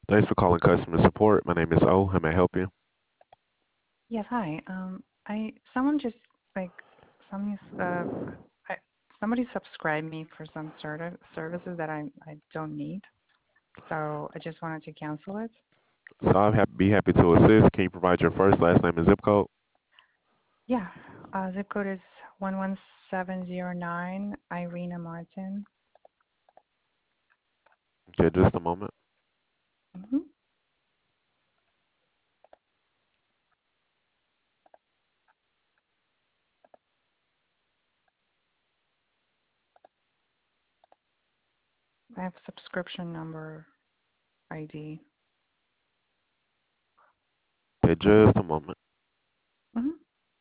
Thanks for calling customer support. My name is O. How may I help you? Yes, hi. Someone just like some I, somebody subscribed me for some sort of services that I don't need. So I just wanted to cancel it. So be happy to assist. Can you provide your first, last name, and zip code? Yeah. Zip code is 11709. Irina Martin. Okay, just a moment. hmm I have subscription number ID. Okay, just a moment. hmm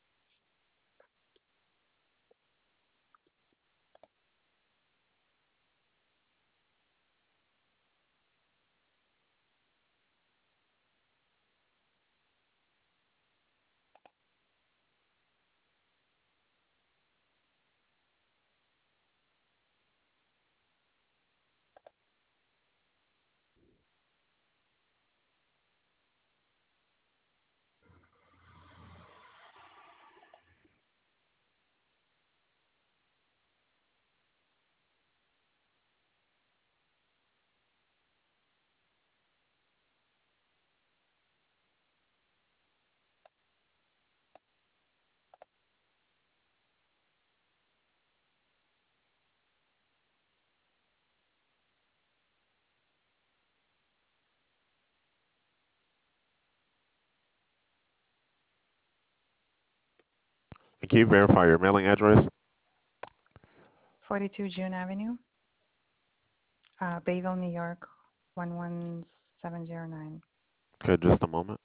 And can you verify your mailing address? 42 June Avenue, Bayville, New York, 11709. Okay, just a moment.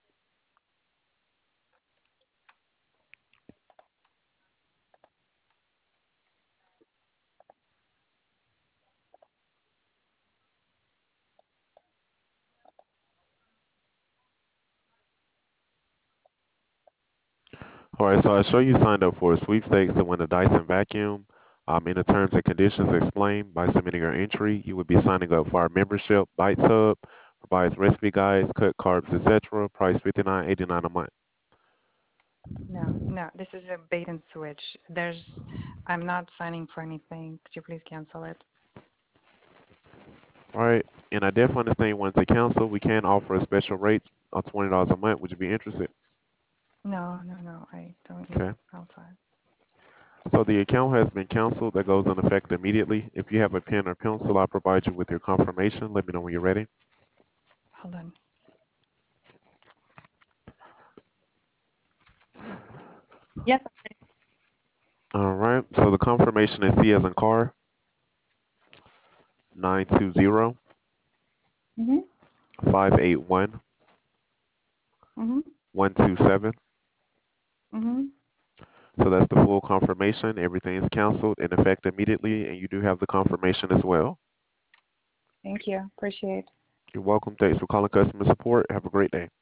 All right, so I show you signed up for a sweepstakes to win a Dyson vacuum. In the terms and conditions explained by submitting your entry, you would be signing up for our membership. Bites Hub provides recipe guides, cut carbs, etc. Price $59.89 a month. No, no, this is a bait and switch. I'm not signing for anything. Could you please cancel it? All right, and I definitely understand you want to cancel. We can offer a special rate of $20 a month. Would you be interested? No, no, no, I don't use Okay. outside. So the account has been canceled. That goes into effect immediately. If you have a pen or pencil, I'll provide you with your confirmation. Let me know when you're ready. Hold on. Yes. All right. So the confirmation is C as in car, 920 Mhm. 581 Mhm. 127. Mhm. So that's the full confirmation. Everything is canceled in effect immediately, and you do have the confirmation as well. Thank you. Appreciate. You're welcome. Thanks for calling customer support. Have a great day.